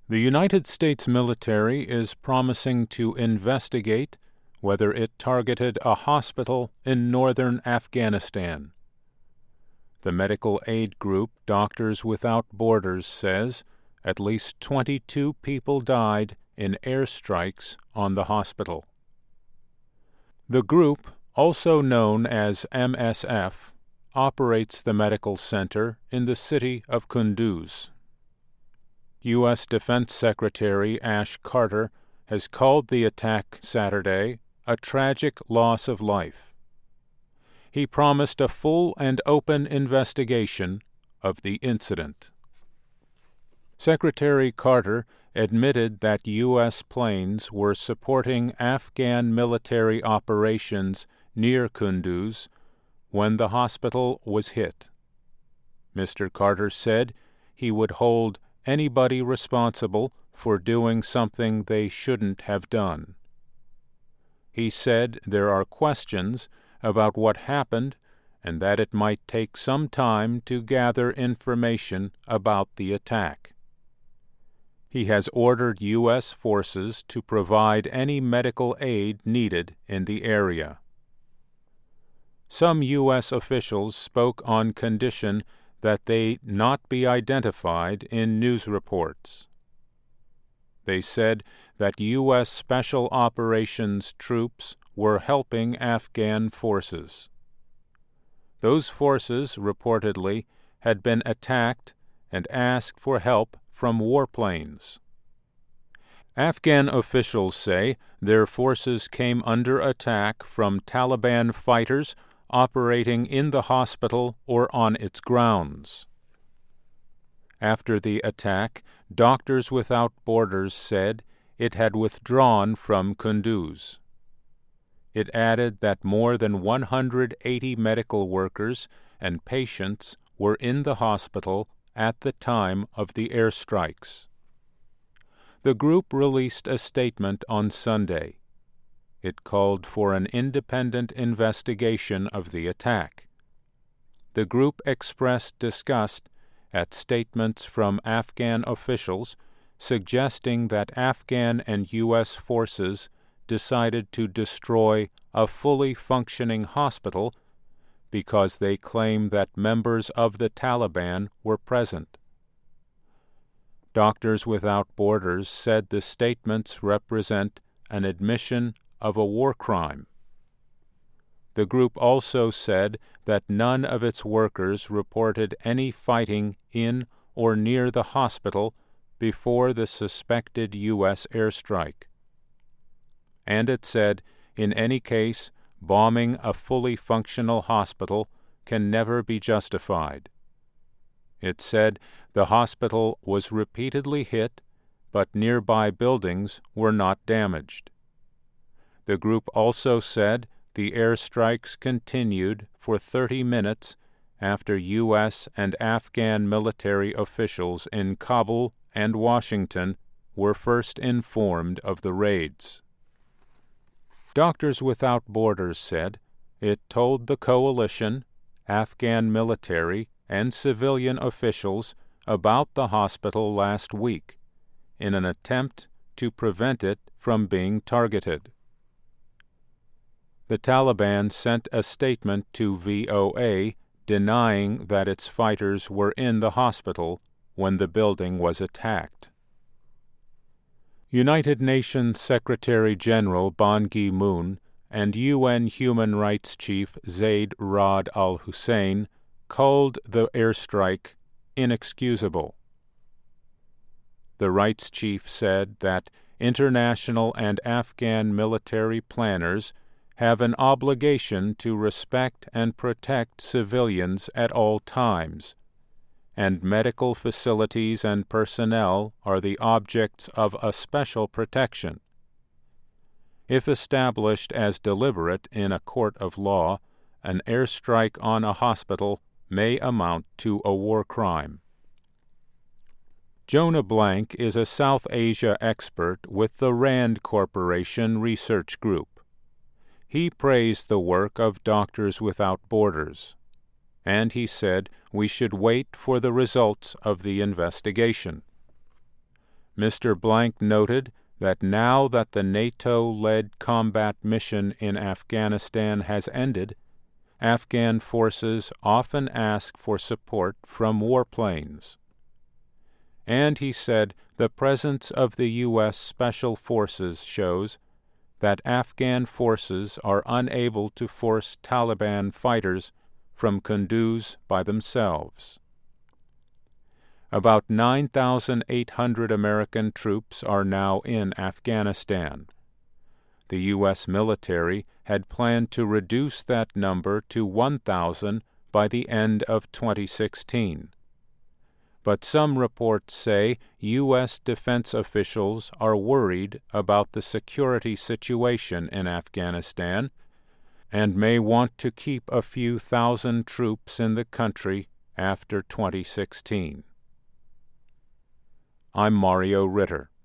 The United States military is promising to investigate whether it targeted a hospital in northern Afghanistan. The medical aid group Doctors Without Borders says at least 22 people died in airstrikes on the hospital. The group, also known as MSF, operates the medical center in the city of Kunduz. U.S. Defense Secretary Ash Carter has called the attack Saturday a tragic loss of life. He promised a full and open investigation of the incident. Secretary Carter admitted that U.S. planes were supporting Afghan military operations near Kunduz when the hospital was hit. Mr. Carter said he would hold anybody responsible for doing something they shouldn't have done. He said there are questions about what happened and that it might take some time to gather information about the attack. He has ordered U.S. forces to provide any medical aid needed in the area. Some U.S. officials spoke on condition that they not be identified in news reports. They said that U.S. Special Operations troops were helping Afghan forces. Those forces, reportedly, had been attacked and asked for help from warplanes. Afghan officials say their forces came under attack from Taliban fighters operating in the hospital or on its grounds. After the attack, Doctors Without Borders said it had withdrawn from Kunduz. It added that more than 180 medical workers and patients were in the hospital at the time of the airstrikes. The group released a statement on Sunday. It called for an independent investigation of the attack. The group expressed disgust at statements from Afghan officials suggesting that Afghan and U.S. forces decided to destroy a fully functioning hospital because they claim that members of the Taliban were present. Doctors Without Borders said the statements represent an admission of a war crime. The group also said that none of its workers reported any fighting in or near the hospital before the suspected U.S. airstrike. And it said, in any case, bombing a fully functional hospital can never be justified. It said the hospital was repeatedly hit, but nearby buildings were not damaged. The group also said the airstrikes continued for 30 minutes after U.S. and Afghan military officials in Kabul and Washington were first informed of the raids. Doctors Without Borders said it told the coalition, Afghan military, and civilian officials about the hospital last week in an attempt to prevent it from being targeted. The Taliban sent a statement to VOA denying that its fighters were in the hospital when the building was attacked. United Nations Secretary-General Ban Ki-moon and UN Human Rights Chief Zaid Ra'ad al-Hussein called the airstrike inexcusable. The rights chief said that international and Afghan military planners have an obligation to respect and protect civilians at all times, and medical facilities and personnel are the objects of a special protection. If established as deliberate in a court of law, an airstrike on a hospital may amount to a war crime. Jonah Blank is a South Asia expert with the RAND Corporation Research Group. He praised the work of Doctors Without Borders, and he said we should wait for the results of the investigation. Mr. Blank noted that now that the NATO-led combat mission in Afghanistan has ended, Afghan forces often ask for support from warplanes. And he said the presence of the U.S. Special Forces shows that Afghan forces are unable to force Taliban fighters from Kunduz by themselves. About 9,800 American troops are now in Afghanistan. The U.S. military had planned to reduce that number to 1,000 by the end of 2016. But some reports say U.S. defense officials are worried about the security situation in Afghanistan and may want to keep a few thousand troops in the country after 2016. I'm Mario Ritter.